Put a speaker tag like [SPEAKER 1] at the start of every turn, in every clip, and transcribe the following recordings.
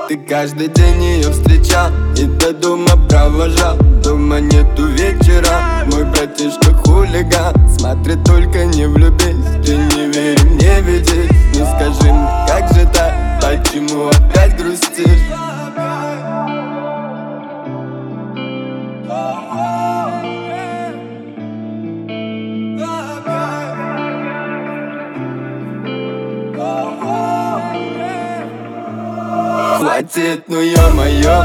[SPEAKER 1] Ты каждый день ее встречал и до дома провожал. Дома нету вечера, мой братишка хулиган. Смотри, только не влюбись, ты не верь мне, видишь. Ну скажи мне, как же так, почему опять грустишь? Хватит, ну ё-моё,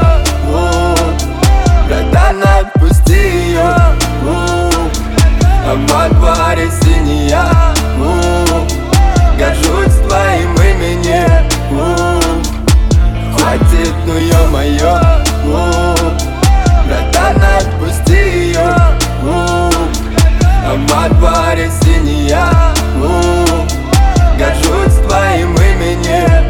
[SPEAKER 1] братан, отпусти ее. А во дворе синяя, горжусь твоим именем. Хватит, ну ё-моё, братан, отпусти ее. А во дворе синяя, горжусь твоим именем.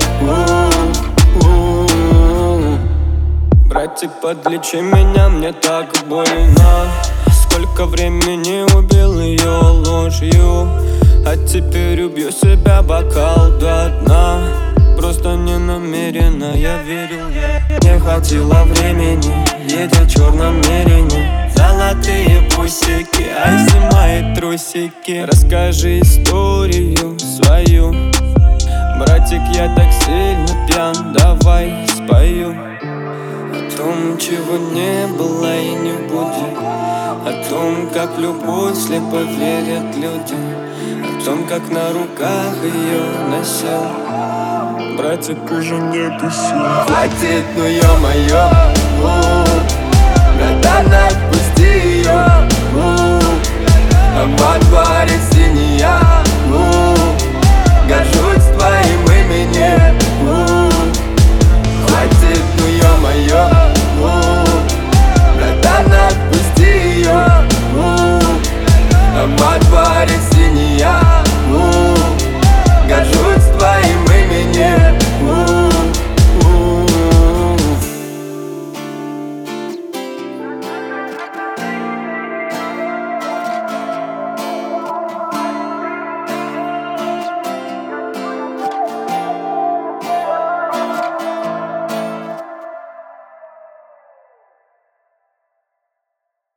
[SPEAKER 2] Братик, подлечи меня, мне так больно. Сколько времени убил ее ложью, а теперь убью себя бокал до дна. Просто не намеренно, я верил, не хватило времени. Едет в черном мерине, золотые бусики, а снимает трусики. Расскажи историю свою, братик, я так сильно пьян, давай спою о том, чего не было и не будет, о том, как в любовь слепо верят люди, о том, как на руках ее носил. Братик, уже нету сил.
[SPEAKER 1] Хватит, ну ё-моё, братан, отпусти ее. А во дворе синяя, горжусь